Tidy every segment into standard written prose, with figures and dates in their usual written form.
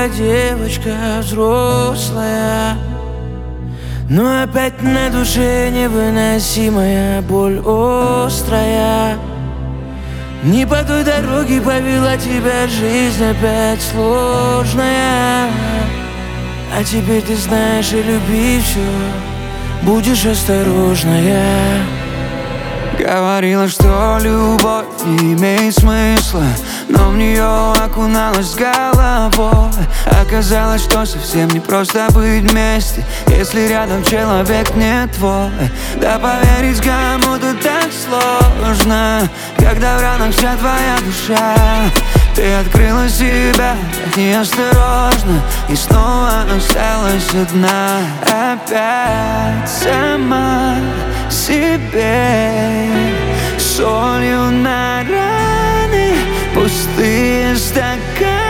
девочка взрослая, но опять на душе невыносимая боль острая. Не по той дороге повела тебя жизнь опять сложная. А теперь ты знаешь и люби все, будешь осторожная. Говорила, что любовь не имеет смысла, но в нее окуналась головой. Оказалось, что совсем не просто быть вместе, если рядом человек не твой. Да поверить кому-то так сложно, когда в ранах вся твоя душа. Ты открыла себя так неосторожно и снова осталась одна. Опять сама себе солью на раны, пустые стаканы.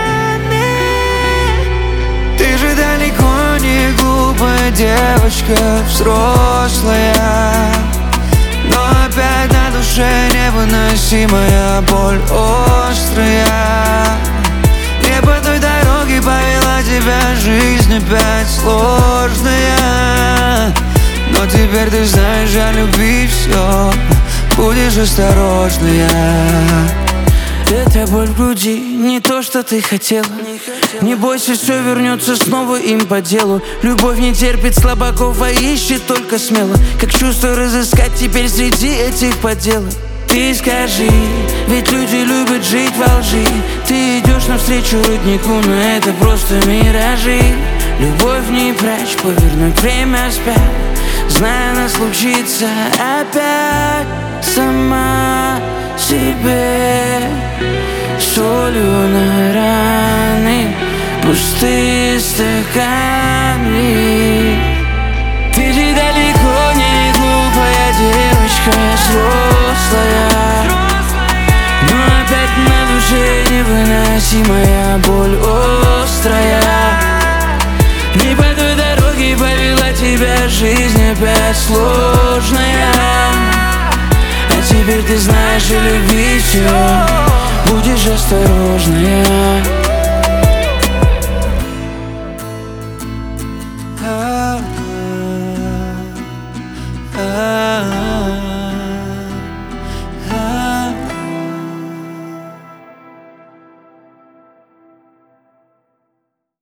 Ты же далеко не глупая девочка, взрослая, но опять на душе невыносимая боль острая. Не по той дороге повела тебя жизнь опять сложная. Но теперь ты знаешь о любви все, будешь осторожная. Эта боль в груди не то, что ты хотела. Не бойся, все вернется снова им по делу. Любовь не терпит слабаков, а ищет только смело. Как чувство разыскать теперь среди этих подделок? Ты скажи, ведь люди любят жить во лжи. Ты идешь навстречу роднику, но это просто миражи. Любовь не прячь, повернуть время вспять, зная, она случится опять. Сама себе солью на раны, пустые стаканы. Ты же далеко не глупая девочка, взрослая, но опять на душе невыносимая боль острая. Не по той дороге повела тебя жизнь опять сложная. А теперь ты знаешь и люби все, будешь осторожная.